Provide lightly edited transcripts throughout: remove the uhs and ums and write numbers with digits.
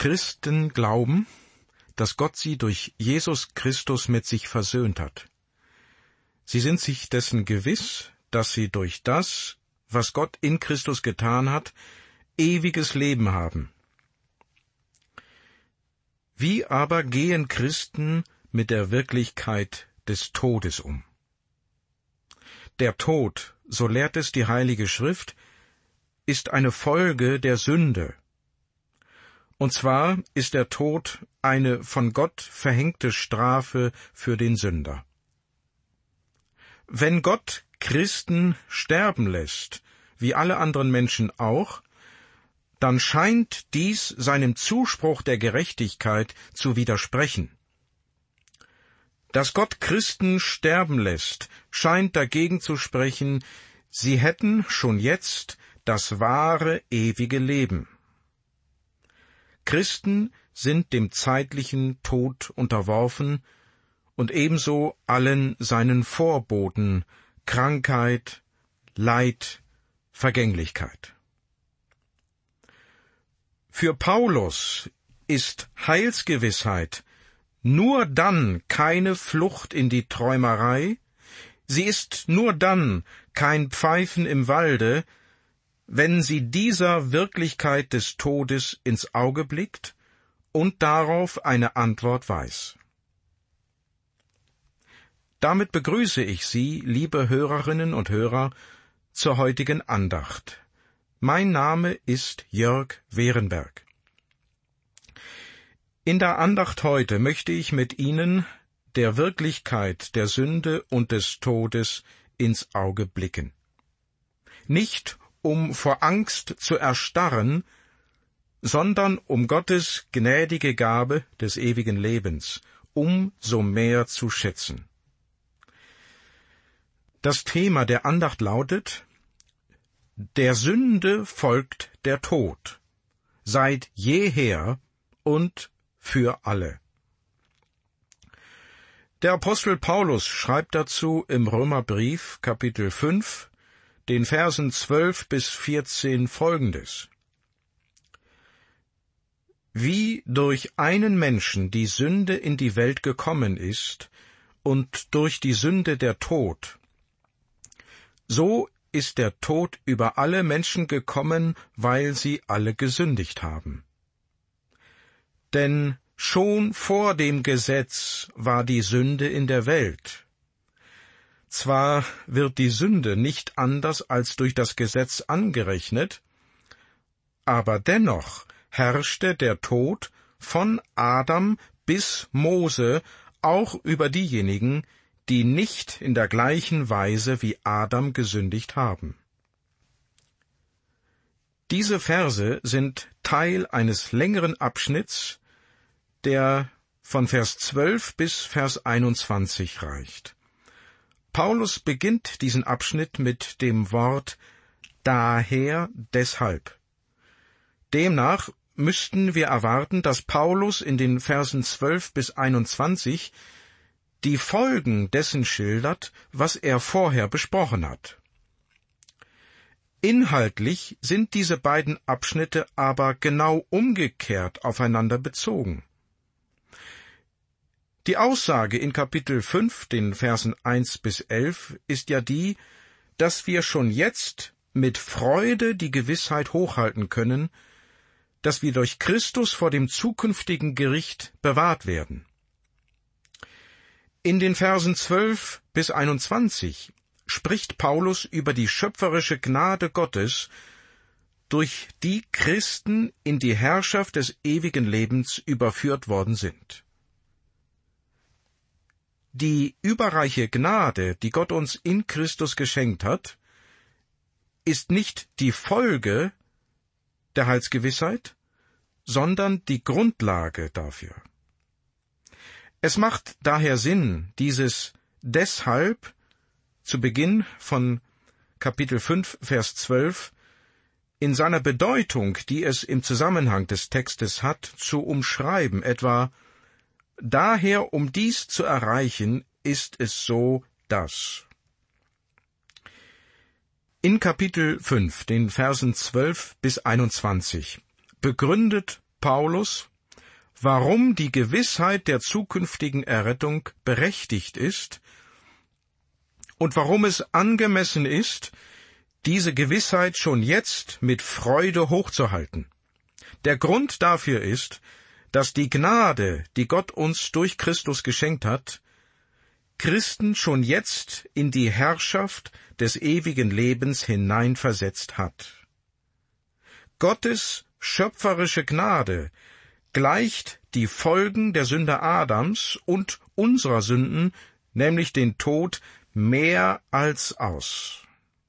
Christen glauben, dass Gott sie durch Jesus Christus mit sich versöhnt hat. Sie sind sich dessen gewiss, dass sie durch das, was Gott in Christus getan hat, ewiges Leben haben. Wie aber gehen Christen mit der Wirklichkeit des Todes um? Der Tod, so lehrt es die Heilige Schrift, ist eine Folge der Sünde. Und zwar ist der Tod eine von Gott verhängte Strafe für den Sünder. Wenn Gott Christen sterben lässt, wie alle anderen Menschen auch, dann scheint dies seinem Zuspruch der Gerechtigkeit zu widersprechen. Dass Gott Christen sterben lässt, scheint dagegen zu sprechen, sie hätten schon jetzt das wahre, ewige Leben. Christen sind dem zeitlichen Tod unterworfen und ebenso allen seinen Vorboten, Krankheit, Leid, Vergänglichkeit. Für Paulus ist Heilsgewissheit nur dann keine Flucht in die Träumerei, sie ist nur dann kein Pfeifen im Walde, wenn sie dieser Wirklichkeit des Todes ins Auge blickt und darauf eine Antwort weiß. Damit begrüße ich Sie, liebe Hörerinnen und Hörer, zur heutigen Andacht. Mein Name ist Jörg Werenberg. In der Andacht heute möchte ich mit Ihnen der Wirklichkeit der Sünde und des Todes ins Auge blicken. Nicht um vor Angst zu erstarren, sondern um Gottes gnädige Gabe des ewigen Lebens umso mehr zu schätzen. Das Thema der Andacht lautet: Der Sünde folgt der Tod, seit jeher und für alle. Der Apostel Paulus schreibt dazu im Römerbrief, Kapitel 5, den Versen 12 bis 14 Folgendes: Wie durch einen Menschen die Sünde in die Welt gekommen ist und durch die Sünde der Tod, so ist der Tod über alle Menschen gekommen, weil sie alle gesündigt haben. Denn schon vor dem Gesetz war die Sünde in der Welt. Zwar wird die Sünde nicht anders als durch das Gesetz angerechnet, aber dennoch herrschte der Tod von Adam bis Mose auch über diejenigen, die nicht in der gleichen Weise wie Adam gesündigt haben. Diese Verse sind Teil eines längeren Abschnitts, der von Vers 12 bis Vers 21 reicht. Paulus beginnt diesen Abschnitt mit dem Wort daher, deshalb. Demnach müssten wir erwarten, dass Paulus in den Versen 12 bis 21 die Folgen dessen schildert, was er vorher besprochen hat. Inhaltlich sind diese beiden Abschnitte aber genau umgekehrt aufeinander bezogen. Die Aussage in Kapitel 5, den Versen 1 bis 11, ist ja die, dass wir schon jetzt mit Freude die Gewissheit hochhalten können, dass wir durch Christus vor dem zukünftigen Gericht bewahrt werden. In den Versen 12 bis 21 spricht Paulus über die schöpferische Gnade Gottes, durch die Christen in die Herrschaft des ewigen Lebens überführt worden sind. Die überreiche Gnade, die Gott uns in Christus geschenkt hat, ist nicht die Folge der Heilsgewissheit, sondern die Grundlage dafür. Es macht daher Sinn, dieses deshalb zu Beginn von Kapitel 5, Vers 12 in seiner Bedeutung, die es im Zusammenhang des Textes hat, zu umschreiben, etwa: Daher, um dies zu erreichen, ist es so, dass. In Kapitel 5, den Versen 12 bis 21, begründet Paulus warum die Gewissheit der zukünftigen Errettung berechtigt ist und warum es angemessen ist, diese Gewissheit schon jetzt mit Freude hochzuhalten. Der Grund dafür ist, dass die Gnade, die Gott uns durch Christus geschenkt hat, Christen schon jetzt in die Herrschaft des ewigen Lebens hineinversetzt hat. Gottes schöpferische Gnade gleicht die Folgen der Sünde Adams und unserer Sünden, nämlich den Tod, mehr als aus.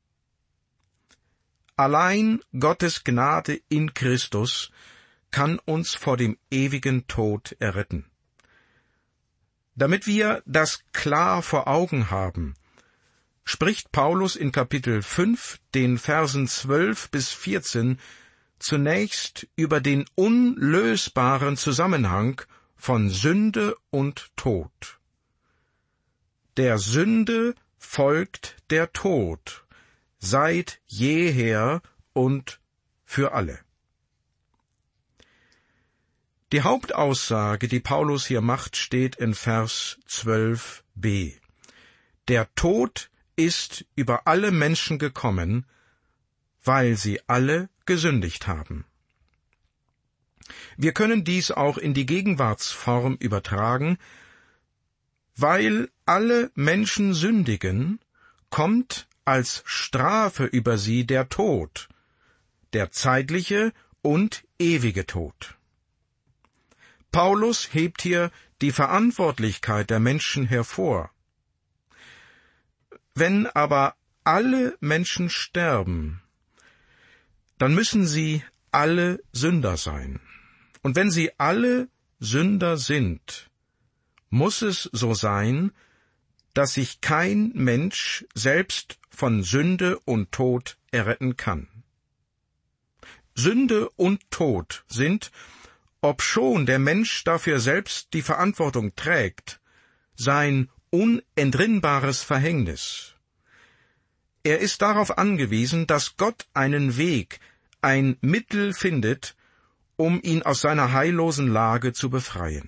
Allein Gottes Gnade in Christus kann uns vor dem ewigen Tod erretten. Damit wir das klar vor Augen haben, spricht Paulus in Kapitel 5, den Versen 12 bis 14, zunächst über den unlösbaren Zusammenhang von Sünde und Tod. Der Sünde folgt der Tod, seit jeher und für alle. Die Hauptaussage, die Paulus hier macht, steht in Vers 12b. Der Tod ist über alle Menschen gekommen, weil sie alle gesündigt haben. Wir können dies auch in die Gegenwartsform übertragen. Weil alle Menschen sündigen, kommt als Strafe über sie der Tod, der zeitliche und ewige Tod. Paulus hebt hier die Verantwortlichkeit der Menschen hervor. Wenn aber alle Menschen sterben, dann müssen sie alle Sünder sein. Und wenn sie alle Sünder sind, muss es so sein, dass sich kein Mensch selbst von Sünde und Tod erretten kann. Sünde und Tod sind, obschon der Mensch dafür selbst die Verantwortung trägt, sein unentrinnbares Verhängnis. Er ist darauf angewiesen, dass Gott einen Weg, ein Mittel findet, um ihn aus seiner heillosen Lage zu befreien.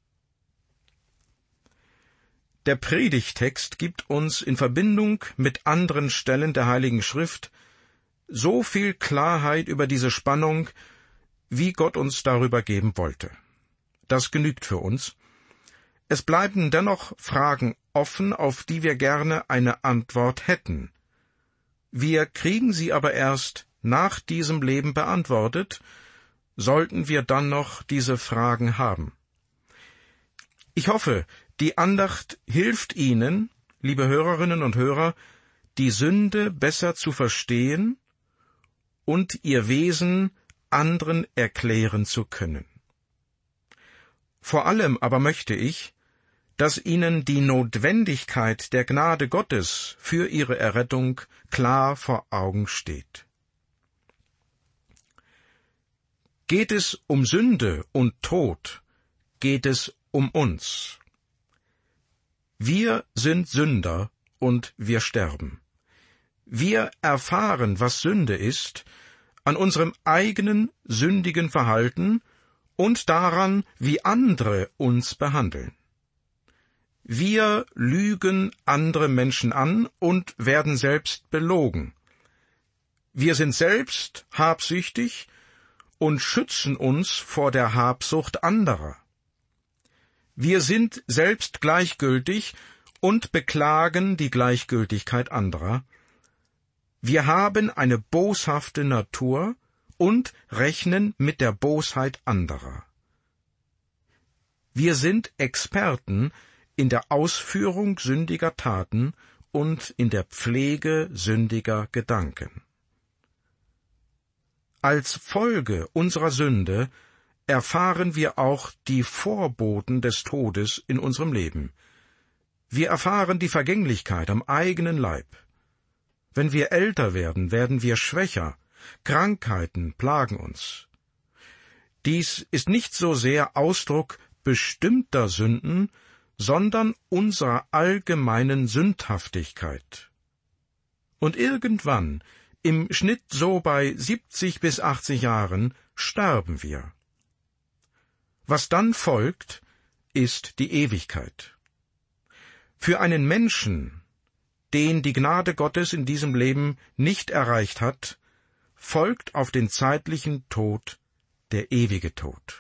Der Predigttext gibt uns in Verbindung mit anderen Stellen der Heiligen Schrift so viel Klarheit über diese Spannung, wie Gott uns darüber geben wollte. Das genügt für uns. Es bleiben dennoch Fragen offen, auf die wir gerne eine Antwort hätten. Wir kriegen sie aber erst nach diesem Leben beantwortet, sollten wir dann noch diese Fragen haben. Ich hoffe, die Andacht hilft Ihnen, liebe Hörerinnen und Hörer, die Sünde besser zu verstehen und ihr Wesen anderen erklären zu können. Vor allem aber möchte ich, dass Ihnen die Notwendigkeit der Gnade Gottes für Ihre Errettung klar vor Augen steht. Geht es um Sünde und Tod, geht es um uns. Wir sind Sünder und wir sterben. Wir erfahren, was Sünde ist, an unserem eigenen sündigen Verhalten und daran, wie andere uns behandeln. Wir lügen andere Menschen an und werden selbst belogen. Wir sind selbst habsüchtig und schützen uns vor der Habsucht anderer. Wir sind selbst gleichgültig und beklagen die Gleichgültigkeit anderer. Wir haben eine boshafte Natur und rechnen mit der Bosheit anderer. Wir sind Experten in der Ausführung sündiger Taten und in der Pflege sündiger Gedanken. Als Folge unserer Sünde erfahren wir auch die Vorboten des Todes in unserem Leben. Wir erfahren die Vergänglichkeit am eigenen Leib. Wenn wir älter werden, werden wir schwächer, Krankheiten plagen uns. Dies ist nicht so sehr Ausdruck bestimmter Sünden, sondern unserer allgemeinen Sündhaftigkeit. Und irgendwann, im Schnitt so bei 70 bis 80 Jahren, sterben wir. Was dann folgt, ist die Ewigkeit. Für einen Menschen, den die Gnade Gottes in diesem Leben nicht erreicht hat, folgt auf den zeitlichen Tod der ewige Tod.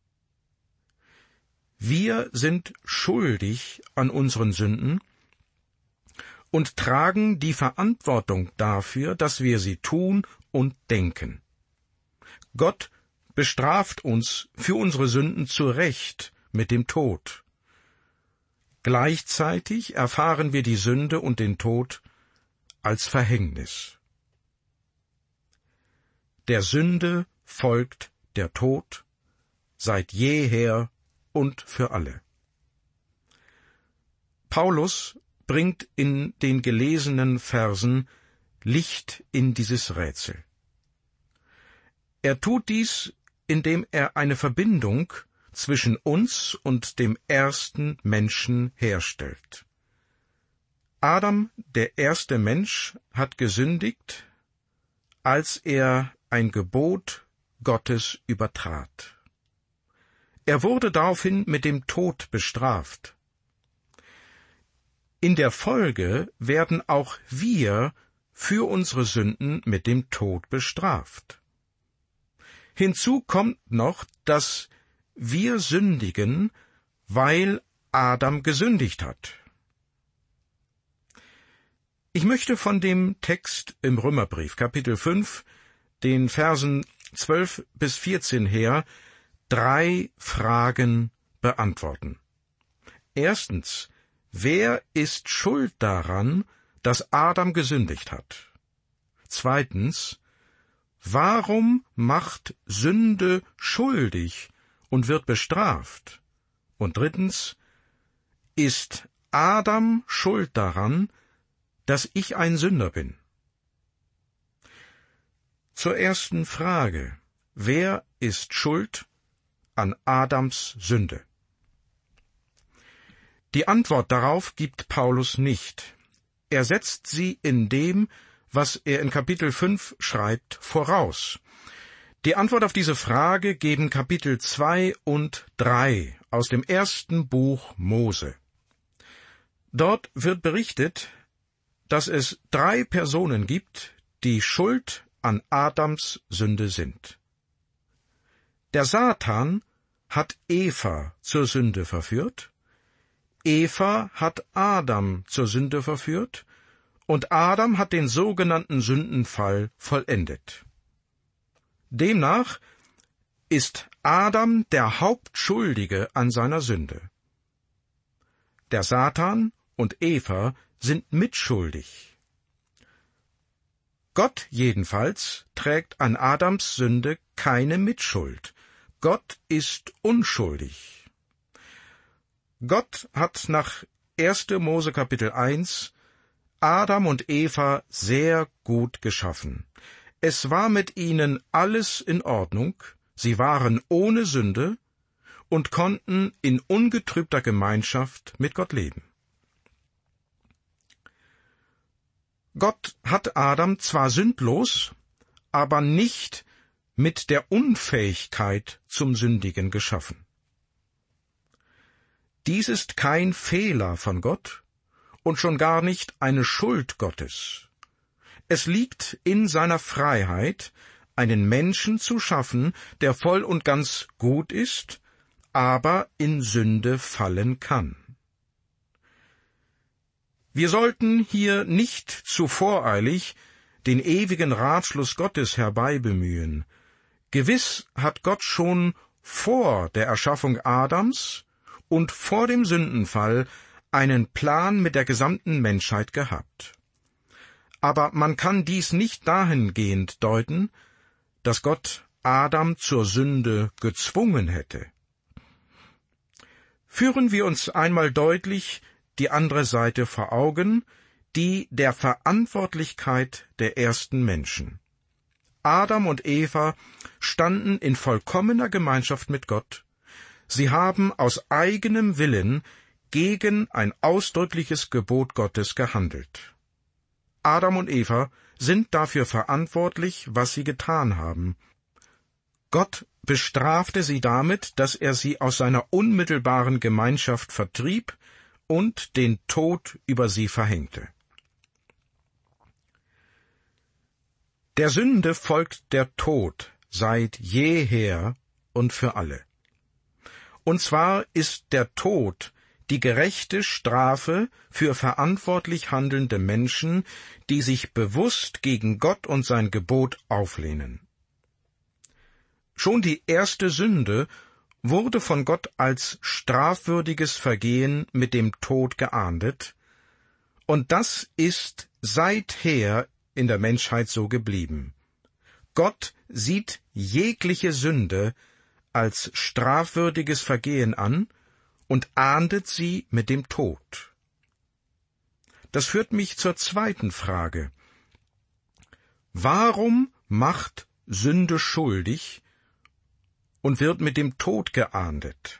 Wir sind schuldig an unseren Sünden und tragen die Verantwortung dafür, dass wir sie tun und denken. Gott bestraft uns für unsere Sünden zu Recht mit dem Tod. Gleichzeitig erfahren wir die Sünde und den Tod als Verhängnis. Der Sünde folgt der Tod, seit jeher und für alle. Paulus bringt in den gelesenen Versen Licht in dieses Rätsel. Er tut dies, indem er eine Verbindung zwischen uns und dem ersten Menschen herstellt. Adam, der erste Mensch, hat gesündigt, als er ein Gebot Gottes übertrat. Er wurde daraufhin mit dem Tod bestraft. In der Folge werden auch wir für unsere Sünden mit dem Tod bestraft. Hinzu kommt noch, dass wir sündigen, weil Adam gesündigt hat. Ich möchte von dem Text im Römerbrief, Kapitel 5, den Versen 12 bis 14 her, 3 Fragen beantworten. Erstens, wer ist schuld daran, dass Adam gesündigt hat? Zweitens, warum macht Sünde schuldig und wird bestraft? Und drittens, ist Adam schuld daran, dass ich ein Sünder bin? Zur ersten Frage, wer ist schuld an Adams Sünde? Die Antwort darauf gibt Paulus nicht. Er setzt sie in dem, was er in Kapitel 5 schreibt, voraus. Die Antwort auf diese Frage geben Kapitel 2 und 3 aus dem ersten Buch Mose. Dort wird berichtet, dass es 3 Personen gibt, die schuld an Adams Sünde sind. Der Satan hat Eva zur Sünde verführt, Eva hat Adam zur Sünde verführt, und Adam hat den sogenannten Sündenfall vollendet. Demnach ist Adam der Hauptschuldige an seiner Sünde. Der Satan und Eva sind mitschuldig. Gott jedenfalls trägt an Adams Sünde keine Mitschuld. Gott ist unschuldig. Gott hat nach 1. Mose Kapitel 1 Adam und Eva sehr gut geschaffen. Es war mit ihnen alles in Ordnung, sie waren ohne Sünde und konnten in ungetrübter Gemeinschaft mit Gott leben. Gott hat Adam zwar sündlos, aber nicht mit der Unfähigkeit zum Sündigen geschaffen. Dies ist kein Fehler von Gott und schon gar nicht eine Schuld Gottes. Es liegt in seiner Freiheit, einen Menschen zu schaffen, der voll und ganz gut ist, aber in Sünde fallen kann. Wir sollten hier nicht zu voreilig den ewigen Ratschluss Gottes herbeibemühen. Gewiss hat Gott schon vor der Erschaffung Adams und vor dem Sündenfall einen Plan mit der gesamten Menschheit gehabt. Aber man kann dies nicht dahingehend deuten, dass Gott Adam zur Sünde gezwungen hätte. Führen wir uns einmal deutlich die andere Seite vor Augen, die der Verantwortlichkeit der ersten Menschen. Adam und Eva standen in vollkommener Gemeinschaft mit Gott. Sie haben aus eigenem Willen gegen ein ausdrückliches Gebot Gottes gehandelt. Adam und Eva sind dafür verantwortlich, was sie getan haben. Gott bestrafte sie damit, dass er sie aus seiner unmittelbaren Gemeinschaft vertrieb und den Tod über sie verhängte. Der Sünde folgt der Tod seit jeher und für alle. Und zwar ist der Tod die gerechte Strafe für verantwortlich handelnde Menschen, die sich bewusst gegen Gott und sein Gebot auflehnen. Schon die erste Sünde wurde von Gott als strafwürdiges Vergehen mit dem Tod geahndet, und das ist seither in der Menschheit so geblieben. Gott sieht jegliche Sünde als strafwürdiges Vergehen an und ahndet sie mit dem Tod. Das führt mich zur zweiten Frage. Warum macht Sünde schuldig und wird mit dem Tod geahndet?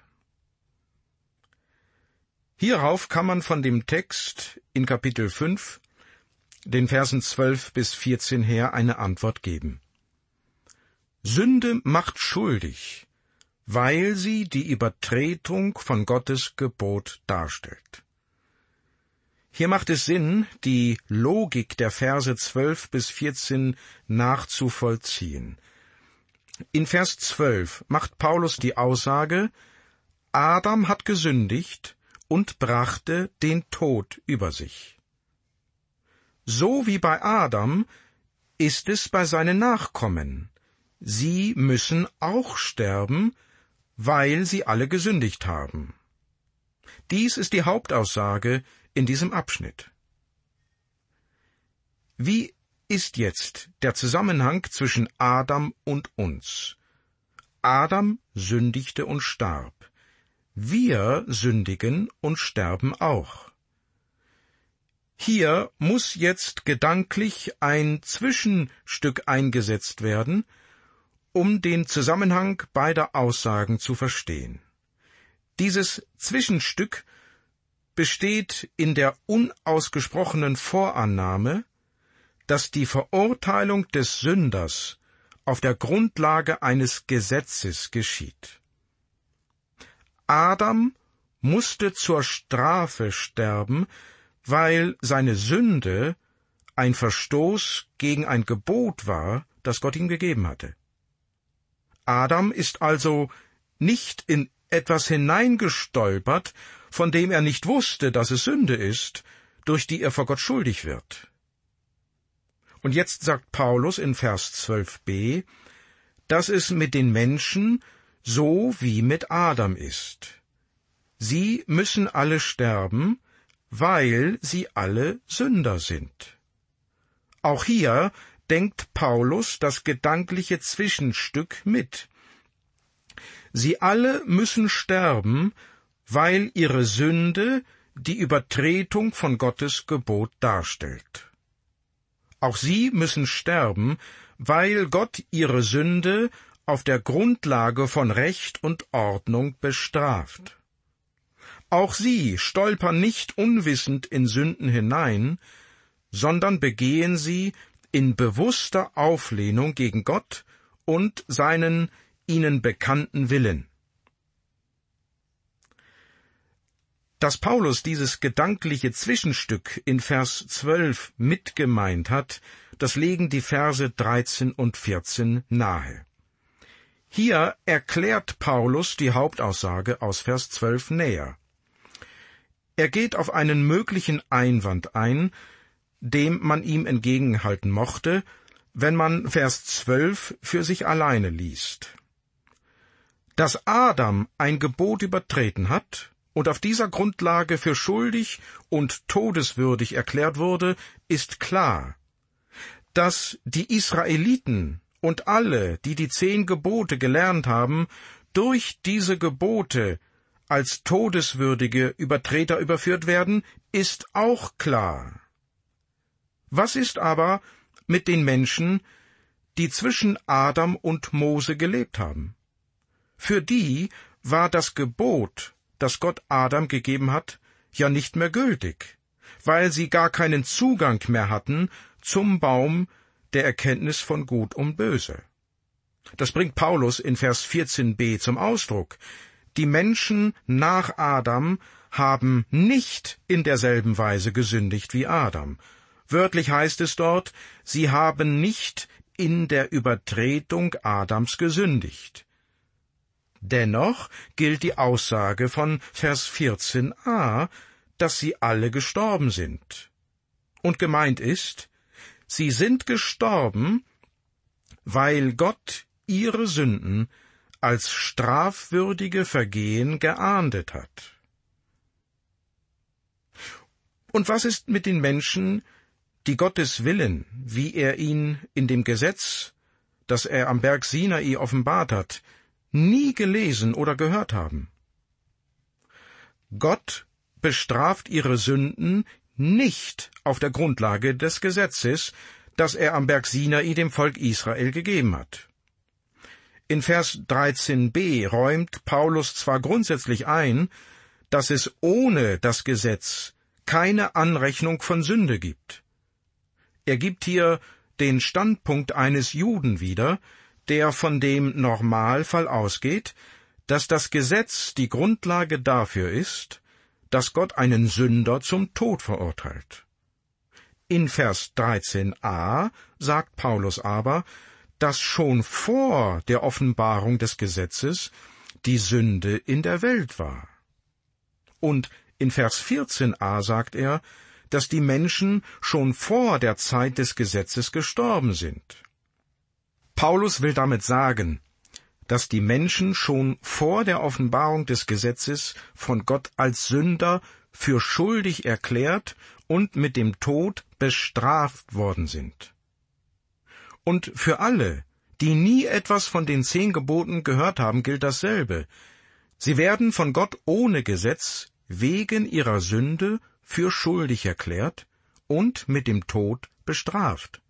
Hierauf kann man von dem Text in Kapitel 5, den Versen 12 bis 14 her, eine Antwort geben. Sünde macht schuldig, weil sie die Übertretung von Gottes Gebot darstellt. Hier macht es Sinn, die Logik der Verse 12 bis 14 nachzuvollziehen. In Vers 12 macht Paulus die Aussage, Adam hat gesündigt und brachte den Tod über sich. So wie bei Adam ist es bei seinen Nachkommen. Sie müssen auch sterben, weil sie alle gesündigt haben. Dies ist die Hauptaussage in diesem Abschnitt. Wie ist jetzt der Zusammenhang zwischen Adam und uns? Adam sündigte und starb. Wir sündigen und sterben auch. Hier muss jetzt gedanklich ein Zwischenstück eingesetzt werden, um den Zusammenhang beider Aussagen zu verstehen. Dieses Zwischenstück besteht in der unausgesprochenen Vorannahme, dass die Verurteilung des Sünders auf der Grundlage eines Gesetzes geschieht. Adam musste zur Strafe sterben, weil seine Sünde ein Verstoß gegen ein Gebot war, das Gott ihm gegeben hatte. Adam ist also nicht in etwas hineingestolpert, von dem er nicht wusste, dass es Sünde ist, durch die er vor Gott schuldig wird. Und jetzt sagt Paulus in Vers 12b, dass es mit den Menschen so wie mit Adam ist. Sie müssen alle sterben, weil sie alle Sünder sind. Auch hier denkt Paulus das gedankliche Zwischenstück mit. Sie alle müssen sterben, weil ihre Sünde die Übertretung von Gottes Gebot darstellt. Auch sie müssen sterben, weil Gott ihre Sünde auf der Grundlage von Recht und Ordnung bestraft. Auch sie stolpern nicht unwissend in Sünden hinein, sondern begehen sie in bewusster Auflehnung gegen Gott und seinen ihnen bekannten Willen. Dass Paulus dieses gedankliche Zwischenstück in Vers 12 mitgemeint hat, das legen die Verse 13 und 14 nahe. Hier erklärt Paulus die Hauptaussage aus Vers 12 näher. Er geht auf einen möglichen Einwand ein, dem man ihm entgegenhalten mochte, wenn man Vers 12 für sich alleine liest. Dass Adam ein Gebot übertreten hat und auf dieser Grundlage für schuldig und todeswürdig erklärt wurde, ist klar. Dass die Israeliten und alle, die die 10 Gebote gelernt haben, durch diese Gebote als todeswürdige Übertreter überführt werden, ist auch klar. Was ist aber mit den Menschen, die zwischen Adam und Mose gelebt haben? Für die war das Gebot, das Gott Adam gegeben hat, ja nicht mehr gültig, weil sie gar keinen Zugang mehr hatten zum Baum der Erkenntnis von Gut und Böse. Das bringt Paulus in Vers 14b zum Ausdruck. Die Menschen nach Adam haben nicht in derselben Weise gesündigt wie Adam. Wörtlich heißt es dort, sie haben nicht in der Übertretung Adams gesündigt. Dennoch gilt die Aussage von Vers 14a, dass sie alle gestorben sind. Und gemeint ist, sie sind gestorben, weil Gott ihre Sünden als strafwürdige Vergehen geahndet hat. Und was ist mit den Menschen, die Gottes Willen, wie er ihn in dem Gesetz, das er am Berg Sinai offenbart hat, nie gelesen oder gehört haben? Gott bestraft ihre Sünden nicht auf der Grundlage des Gesetzes, das er am Berg Sinai dem Volk Israel gegeben hat. In Vers 13b räumt Paulus zwar grundsätzlich ein, dass es ohne das Gesetz keine Anrechnung von Sünde gibt. Er gibt hier den Standpunkt eines Juden wieder, der von dem Normalfall ausgeht, dass das Gesetz die Grundlage dafür ist, dass Gott einen Sünder zum Tod verurteilt. In Vers 13a sagt Paulus aber, dass schon vor der Offenbarung des Gesetzes die Sünde in der Welt war. Und in Vers 14a sagt er, dass die Menschen schon vor der Zeit des Gesetzes gestorben sind. Paulus will damit sagen, dass die Menschen schon vor der Offenbarung des Gesetzes von Gott als Sünder für schuldig erklärt und mit dem Tod bestraft worden sind. Und für alle, die nie etwas von den 10 Geboten gehört haben, gilt dasselbe. Sie werden von Gott ohne Gesetz wegen ihrer Sünde für schuldig erklärt und mit dem Tod bestraft.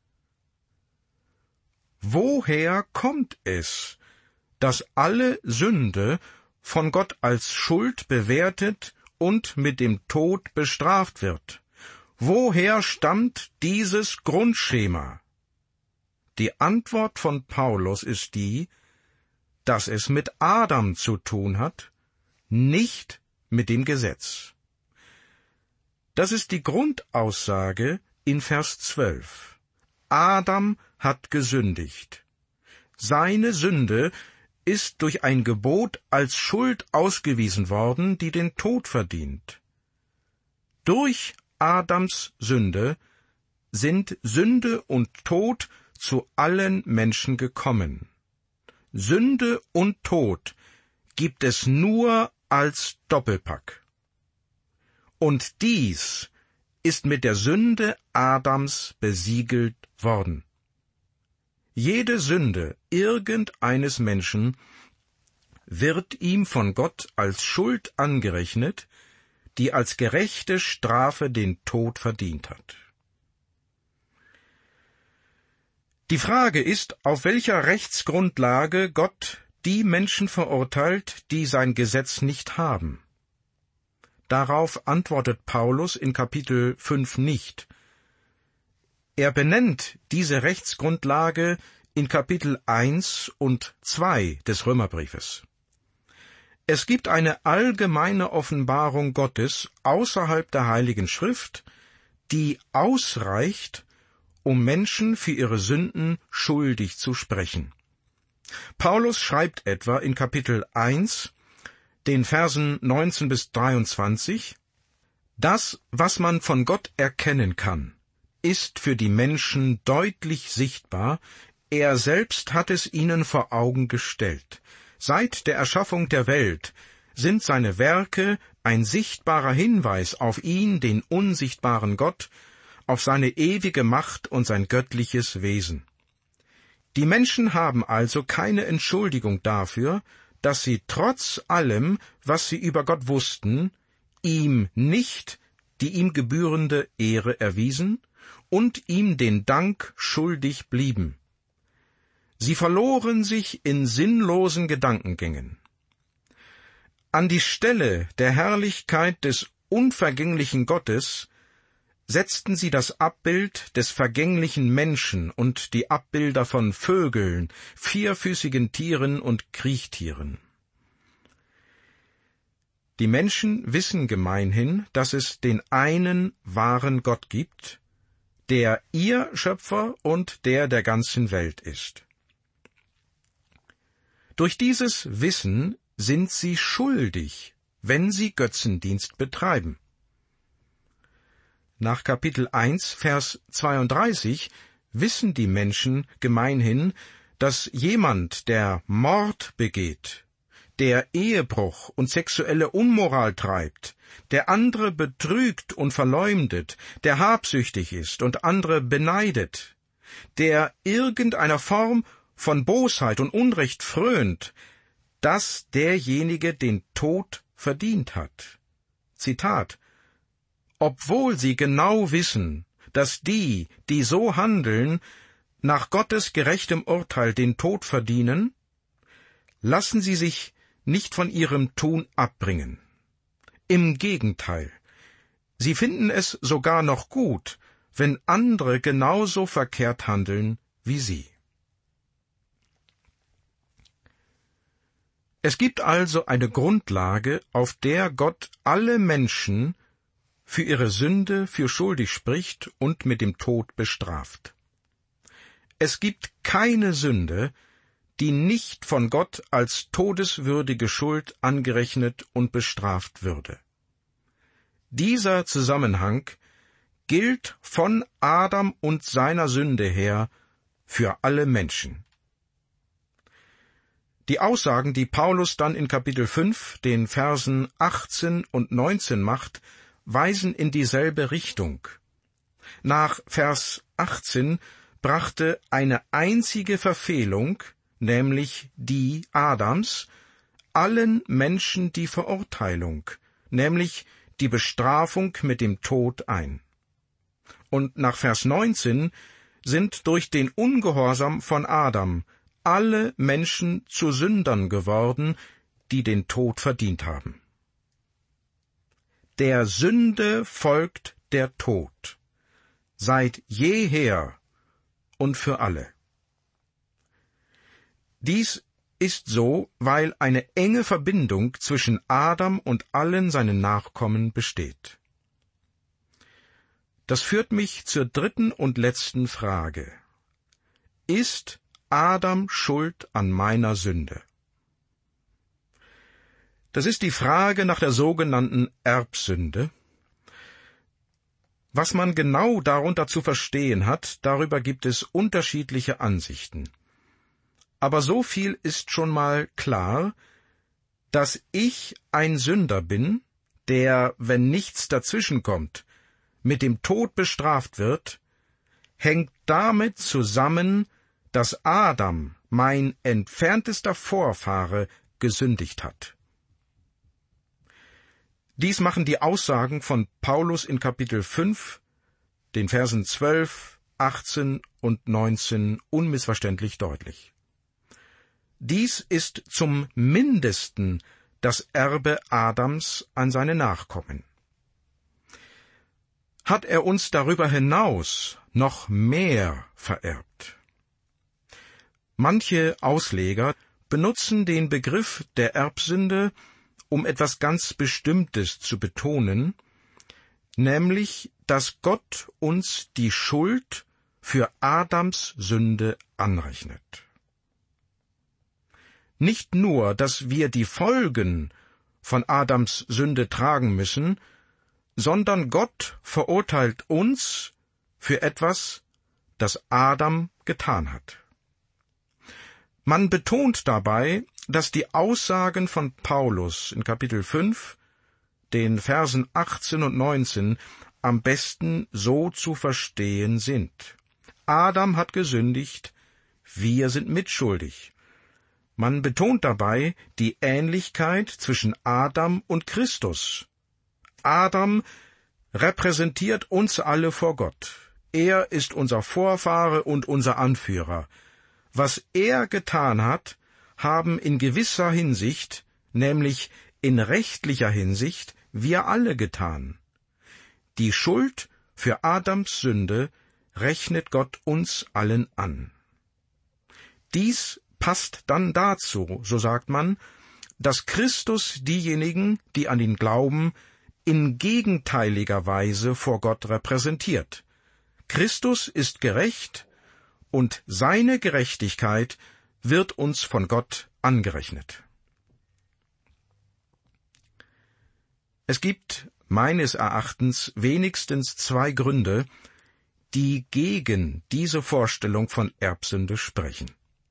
Woher kommt es, dass alle Sünde von Gott als Schuld bewertet und mit dem Tod bestraft wird? Woher stammt dieses Grundschema? Die Antwort von Paulus ist die, dass es mit Adam zu tun hat, nicht mit dem Gesetz. Das ist die Grundaussage in Vers 12. Adam hat gesündigt. Seine Sünde ist durch ein Gebot als Schuld ausgewiesen worden, die den Tod verdient. Durch Adams Sünde sind Sünde und Tod zu allen Menschen gekommen. Sünde und Tod gibt es nur als Doppelpack. Und dies ist mit der Sünde Adams besiegelt worden. Jede Sünde irgendeines Menschen wird ihm von Gott als Schuld angerechnet, die als gerechte Strafe den Tod verdient hat. Die Frage ist, auf welcher Rechtsgrundlage Gott die Menschen verurteilt, die sein Gesetz nicht haben. Darauf antwortet Paulus in Kapitel 5 nicht. Er benennt diese Rechtsgrundlage in Kapitel 1 und 2 des Römerbriefes. Es gibt eine allgemeine Offenbarung Gottes außerhalb der Heiligen Schrift, die ausreicht, um Menschen für ihre Sünden schuldig zu sprechen. Paulus schreibt etwa in Kapitel 1, den Versen 19 bis 23, das, was man von Gott erkennen kann, ist für die Menschen deutlich sichtbar, er selbst hat es ihnen vor Augen gestellt. Seit der Erschaffung der Welt sind seine Werke ein sichtbarer Hinweis auf ihn, den unsichtbaren Gott, auf seine ewige Macht und sein göttliches Wesen. Die Menschen haben also keine Entschuldigung dafür, dass sie trotz allem, was sie über Gott wussten, ihm nicht die ihm gebührende Ehre erwiesen und ihm den Dank schuldig blieben. Sie verloren sich in sinnlosen Gedankengängen. An die Stelle der Herrlichkeit des unvergänglichen Gottes setzten sie das Abbild des vergänglichen Menschen und die Abbilder von Vögeln, vierfüßigen Tieren und Kriechtieren. Die Menschen wissen gemeinhin, dass es den einen wahren Gott gibt, der ihr Schöpfer und der ganzen Welt ist. Durch dieses Wissen sind sie schuldig, wenn sie Götzendienst betreiben. Nach Kapitel 1, Vers 32 wissen die Menschen gemeinhin, dass jemand, der Mord begeht, der Ehebruch und sexuelle Unmoral treibt, der andere betrügt und verleumdet, der habsüchtig ist und andere beneidet, der irgendeiner Form von Bosheit und Unrecht frönt, dass derjenige den Tod verdient hat. Zitat: Obwohl sie genau wissen, dass die so handeln, nach Gottes gerechtem Urteil den Tod verdienen, lassen sie sich nicht von ihrem Tun abbringen. Im Gegenteil, sie finden es sogar noch gut, wenn andere genauso verkehrt handeln wie sie. Es gibt also eine Grundlage, auf der Gott alle Menschen für ihre Sünde für schuldig spricht und mit dem Tod bestraft. Es gibt keine Sünde, die nicht von Gott als todeswürdige Schuld angerechnet und bestraft würde. Dieser Zusammenhang gilt von Adam und seiner Sünde her für alle Menschen. Die Aussagen, die Paulus dann in Kapitel 5, den Versen 18 und 19 macht, weisen in dieselbe Richtung. Nach Vers 18 brachte eine einzige Verfehlung, nämlich die Adams, allen Menschen die Verurteilung, nämlich die Bestrafung mit dem Tod ein. Und nach Vers 19 sind durch den Ungehorsam von Adam alle Menschen zu Sündern geworden, die den Tod verdient haben. Der Sünde folgt der Tod, seit jeher und für alle. Dies ist so, weil eine enge Verbindung zwischen Adam und allen seinen Nachkommen besteht. Das führt mich zur dritten und letzten Frage. Ist Adam schuld an meiner Sünde? Das ist die Frage nach der sogenannten Erbsünde. Was man genau darunter zu verstehen hat, darüber gibt es unterschiedliche Ansichten. Aber so viel ist schon mal klar, dass ich ein Sünder bin, der, wenn nichts dazwischenkommt, mit dem Tod bestraft wird, hängt damit zusammen, dass Adam, mein entferntester Vorfahre, gesündigt hat. Dies machen die Aussagen von Paulus in Kapitel 5, den Versen 12, 18 und 19 unmissverständlich deutlich. Dies ist zum Mindesten das Erbe Adams an seine Nachkommen. Hat er uns darüber hinaus noch mehr vererbt? Manche Ausleger benutzen den Begriff der Erbsünde, um etwas ganz Bestimmtes zu betonen, nämlich, dass Gott uns die Schuld für Adams Sünde anrechnet. Nicht nur, dass wir die Folgen von Adams Sünde tragen müssen, sondern Gott verurteilt uns für etwas, das Adam getan hat. Man betont dabei, dass die Aussagen von Paulus in Kapitel 5, den Versen 18 und 19, am besten so zu verstehen sind. Adam hat gesündigt, wir sind mitschuldig. Man betont dabei die Ähnlichkeit zwischen Adam und Christus. Adam repräsentiert uns alle vor Gott. Er ist unser Vorfahre und unser Anführer. Was er getan hat, haben in gewisser Hinsicht, nämlich in rechtlicher Hinsicht, wir alle getan. Die Schuld für Adams Sünde rechnet Gott uns allen an. Dies passt dann dazu, so sagt man, dass Christus diejenigen, die an ihn glauben, in gegenteiliger Weise vor Gott repräsentiert. Christus ist gerecht, und seine Gerechtigkeit wird uns von Gott angerechnet. Es gibt meines Erachtens wenigstens 2 Gründe, die gegen diese Vorstellung von Erbsünde sprechen.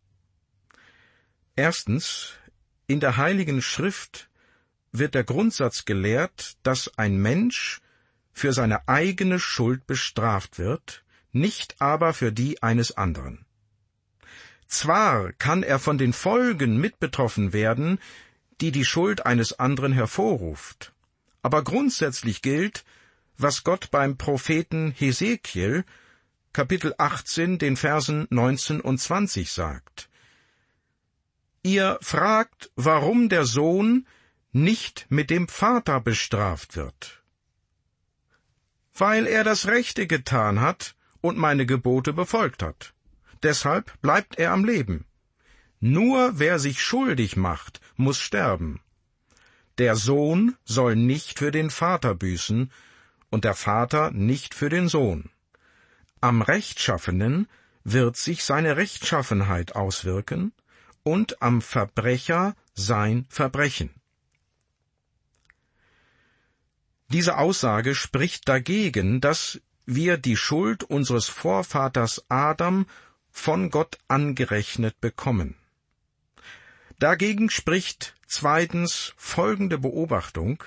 Erstens, in der Heiligen Schrift wird der Grundsatz gelehrt, dass ein Mensch für seine eigene Schuld bestraft wird, nicht aber für die eines anderen. Zwar kann er von den Folgen mit betroffen werden, die die Schuld eines anderen hervorruft, aber grundsätzlich gilt, was Gott beim Propheten Hesekiel, Kapitel 18, den Versen 19 und 20 sagt. Ihr fragt, warum der Sohn nicht mit dem Vater bestraft wird. Weil er das Rechte getan hat und meine Gebote befolgt hat. Deshalb bleibt er am Leben. Nur wer sich schuldig macht, muss sterben. Der Sohn soll nicht für den Vater büßen und der Vater nicht für den Sohn. Am Rechtschaffenen wird sich seine Rechtschaffenheit auswirken und am Verbrecher sein Verbrechen. Diese Aussage spricht dagegen, dass wir die Schuld unseres Vorvaters Adam von Gott angerechnet bekommen. Dagegen spricht zweitens folgende Beobachtung.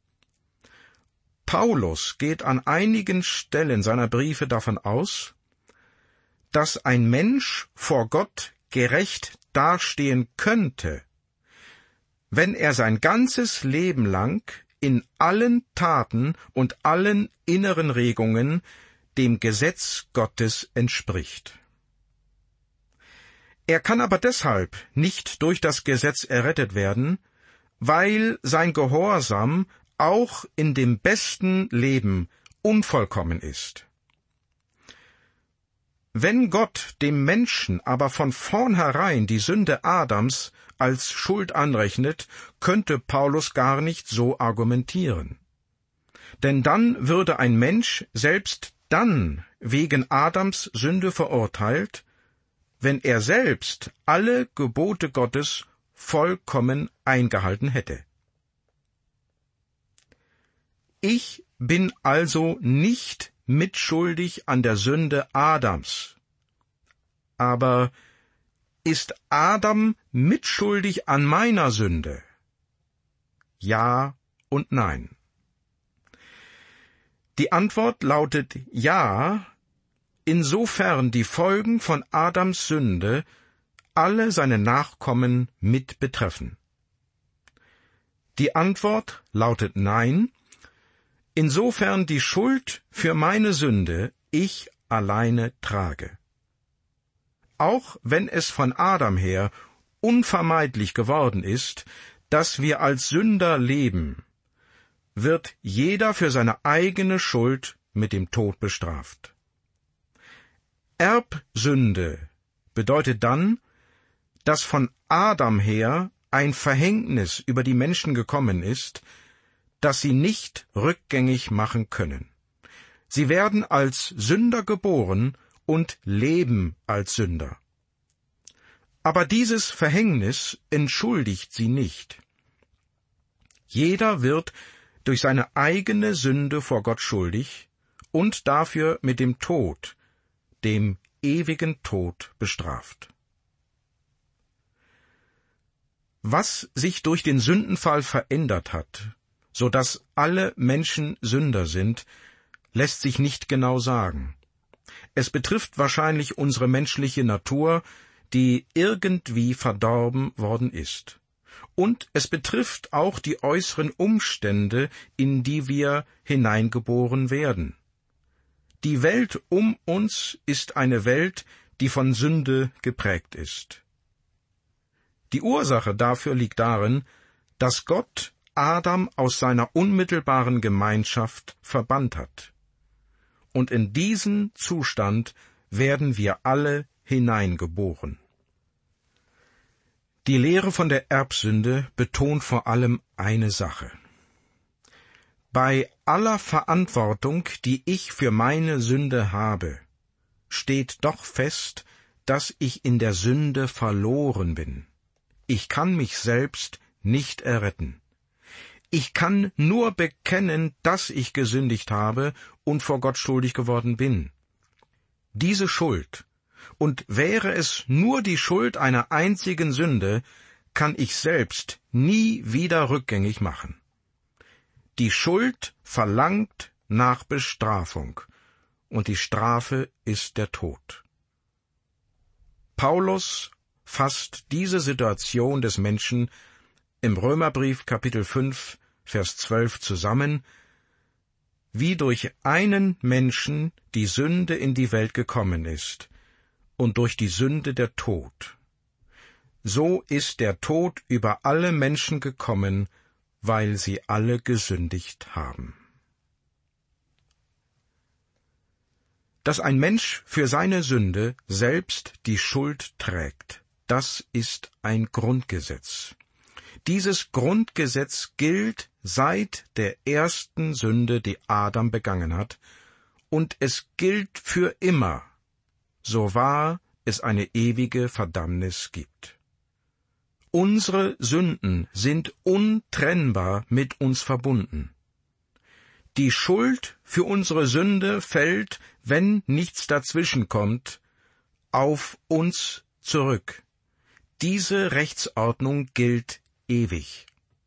Paulus geht an einigen Stellen seiner Briefe davon aus, dass ein Mensch vor Gott gerecht dastehen könnte, wenn er sein ganzes Leben lang in allen Taten und allen inneren Regungen dem Gesetz Gottes entspricht. Er kann aber deshalb nicht durch das Gesetz errettet werden, weil sein Gehorsam auch in dem besten Leben unvollkommen ist. Wenn Gott dem Menschen aber von vornherein die Sünde Adams als Schuld anrechnet, könnte Paulus gar nicht so argumentieren. Denn dann würde ein Mensch selbst dann wegen Adams Sünde verurteilt, wenn er selbst alle Gebote Gottes vollkommen eingehalten hätte. Ich bin also nicht mitschuldig an der Sünde Adams. Aber ist Adam mitschuldig an meiner Sünde? Ja und nein. Die Antwort lautet ja, insofern die Folgen von Adams Sünde alle seine Nachkommen mit betreffen. Die Antwort lautet nein, insofern die Schuld für meine Sünde ich alleine trage. Auch wenn es von Adam her unvermeidlich geworden ist, dass wir als Sünder leben, wird jeder für seine eigene Schuld mit dem Tod bestraft. Erbsünde bedeutet dann, dass von Adam her ein Verhängnis über die Menschen gekommen ist, das sie nicht rückgängig machen können. Sie werden als Sünder geboren und leben als Sünder. Aber dieses Verhängnis entschuldigt sie nicht. Jeder wird durch seine eigene Sünde vor Gott schuldig und dafür mit dem Tod, dem ewigen Tod, bestraft. Was sich durch den Sündenfall verändert hat, so dass alle Menschen Sünder sind, lässt sich nicht genau sagen. Es betrifft wahrscheinlich unsere menschliche Natur, die irgendwie verdorben worden ist. Und es betrifft auch die äußeren Umstände, in die wir hineingeboren werden. Die Welt um uns ist eine Welt, die von Sünde geprägt ist. Die Ursache dafür liegt darin, dass Gott Adam aus seiner unmittelbaren Gemeinschaft verbannt hat. und in diesen Zustand werden wir alle hineingeboren. Die Lehre von der Erbsünde betont vor allem eine Sache. Bei aller Verantwortung, die ich für meine Sünde habe, steht doch fest, dass ich in der Sünde verloren bin. Ich kann mich selbst nicht erretten. Ich kann nur bekennen, dass ich gesündigt habe und vor Gott schuldig geworden bin. Diese Schuld, und wäre es nur die Schuld einer einzigen Sünde, kann ich selbst nie wieder rückgängig machen. Die Schuld verlangt nach Bestrafung, und die Strafe ist der Tod. Paulus fasst diese Situation des Menschen im Römerbrief Kapitel 5, Vers 12 zusammen: Wie durch einen Menschen die Sünde in die Welt gekommen ist, und durch die Sünde der Tod, so ist der Tod über alle Menschen gekommen, weil sie alle gesündigt haben. Dass ein Mensch für seine Sünde selbst die Schuld trägt, das ist ein Grundgesetz. Dieses Grundgesetz gilt seit der ersten Sünde, die Adam begangen hat, und es gilt für immer, so wahr es eine ewige Verdammnis gibt. Unsere Sünden sind untrennbar mit uns verbunden. Die Schuld für unsere Sünde fällt, wenn nichts dazwischenkommt, auf uns zurück. Diese Rechtsordnung gilt ewig.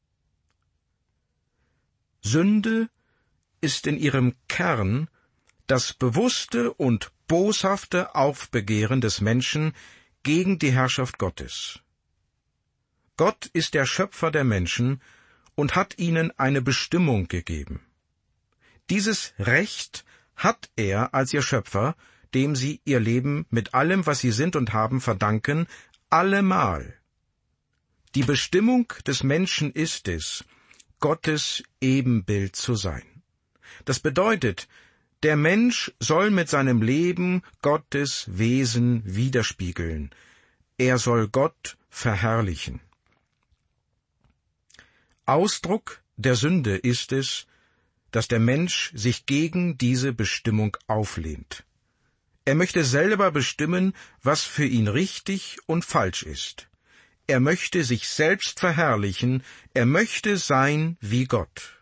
Sünde ist in ihrem Kern das bewusste und boshafte Aufbegehren des Menschen gegen die Herrschaft Gottes. Gott ist der Schöpfer der Menschen und hat ihnen eine Bestimmung gegeben. Dieses Recht hat er als ihr Schöpfer, dem sie ihr Leben mit allem, was sie sind und haben, verdanken, allemal. Die Bestimmung des Menschen ist es, Gottes Ebenbild zu sein. Das bedeutet, der Mensch soll mit seinem Leben Gottes Wesen widerspiegeln. Er soll Gott verherrlichen. Ausdruck der Sünde ist es, dass der Mensch sich gegen diese Bestimmung auflehnt. Er möchte selber bestimmen, was für ihn richtig und falsch ist. Er möchte sich selbst verherrlichen, er möchte sein wie Gott.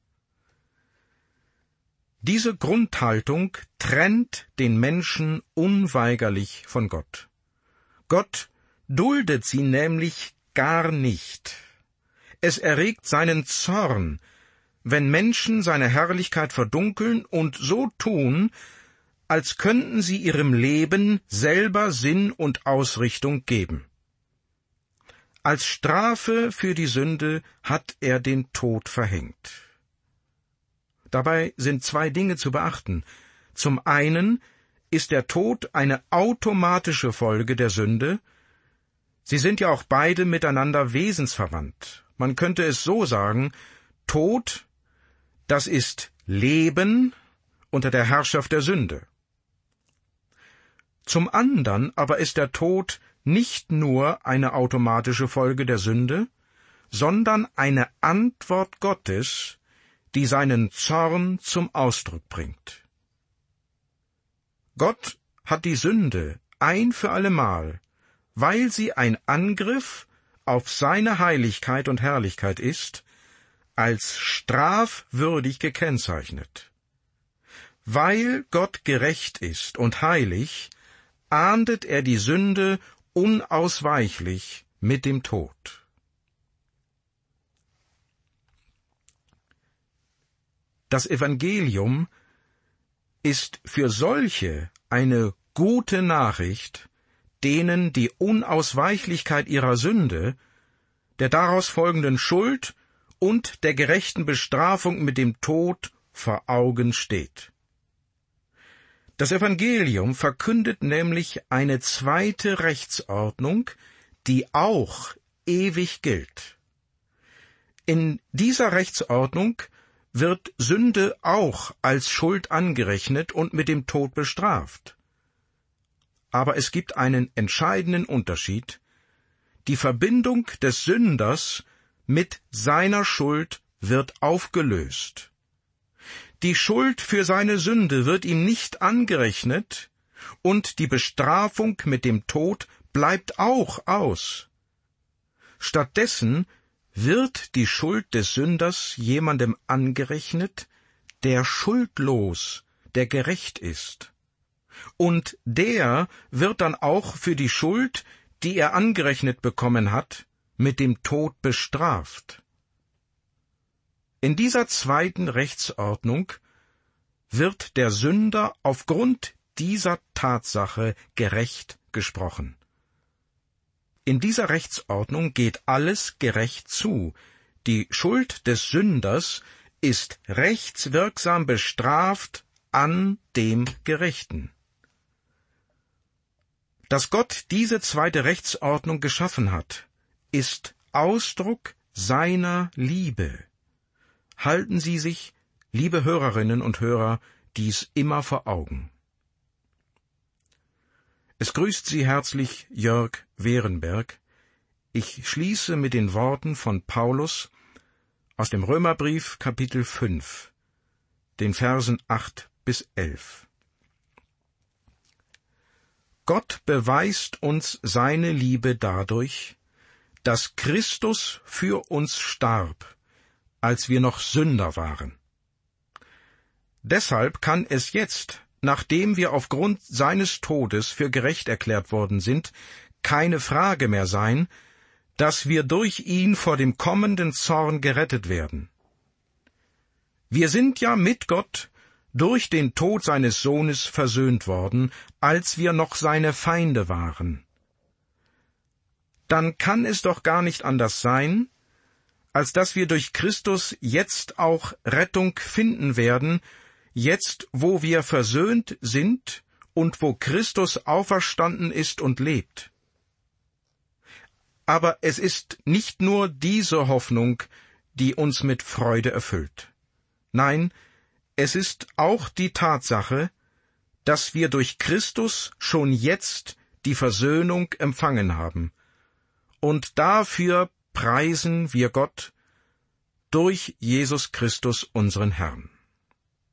Diese Grundhaltung trennt den Menschen unweigerlich von Gott. Gott duldet sie nämlich gar nicht. Es erregt seinen Zorn, wenn Menschen seine Herrlichkeit verdunkeln und so tun, als könnten sie ihrem Leben selber Sinn und Ausrichtung geben. Als Strafe für die Sünde hat er den Tod verhängt. Dabei sind zwei Dinge zu beachten. Zum einen ist der Tod eine automatische Folge der Sünde. Sie sind ja auch beide miteinander wesensverwandt. Man könnte es so sagen: Tod, das ist Leben unter der Herrschaft der Sünde. Zum anderen aber ist der Tod nicht nur eine automatische Folge der Sünde, sondern eine Antwort Gottes, die seinen Zorn zum Ausdruck bringt. Gott hat die Sünde ein für allemal, weil sie ein Angriff auf seine Heiligkeit und Herrlichkeit ist, als strafwürdig gekennzeichnet. Weil Gott gerecht ist und heilig, ahndet er die Sünde unausweichlich mit dem Tod. Das Evangelium ist für solche eine gute Nachricht, denen die Unausweichlichkeit ihrer Sünde, der daraus folgenden Schuld und der gerechten Bestrafung mit dem Tod vor Augen steht. Das Evangelium verkündet nämlich eine zweite Rechtsordnung, die auch ewig gilt. In dieser Rechtsordnung wird Sünde auch als Schuld angerechnet und mit dem Tod bestraft. Aber es gibt einen entscheidenden Unterschied. Die Verbindung des Sünders mit seiner Schuld wird aufgelöst. Die Schuld für seine Sünde wird ihm nicht angerechnet, und die Bestrafung mit dem Tod bleibt auch aus. Stattdessen wird die Schuld des Sünders jemandem angerechnet, der schuldlos, der gerecht ist. Und der wird dann auch für die Schuld, die er angerechnet bekommen hat, mit dem Tod bestraft. In dieser zweiten Rechtsordnung wird der Sünder aufgrund dieser Tatsache gerecht gesprochen. In dieser Rechtsordnung geht alles gerecht zu. Die Schuld des Sünders ist rechtswirksam bestraft an dem Gerechten. Dass Gott diese zweite Rechtsordnung geschaffen hat, ist Ausdruck seiner Liebe. Halten Sie sich, liebe Hörerinnen und Hörer, dies immer vor Augen. Es grüßt Sie herzlich Jörg Werenberg. Ich schließe mit den Worten von Paulus aus dem Römerbrief Kapitel 5, den Versen 8 bis 11. Gott beweist uns seine Liebe dadurch, dass Christus für uns starb, als wir noch Sünder waren. Deshalb kann es jetzt, nachdem wir aufgrund seines Todes für gerecht erklärt worden sind, keine Frage mehr sein, dass wir durch ihn vor dem kommenden Zorn gerettet werden. Wir sind ja mit Gott durch den Tod seines Sohnes versöhnt worden, als wir noch seine Feinde waren. Dann kann es doch gar nicht anders sein, als dass wir durch Christus jetzt auch Rettung finden werden, jetzt, wo wir versöhnt sind und wo Christus auferstanden ist und lebt. Aber es ist nicht nur diese Hoffnung, die uns mit Freude erfüllt. Nein, es ist auch die Tatsache, dass wir durch Christus schon jetzt die Versöhnung empfangen haben. Und dafür preisen wir Gott durch Jesus Christus, unseren Herrn.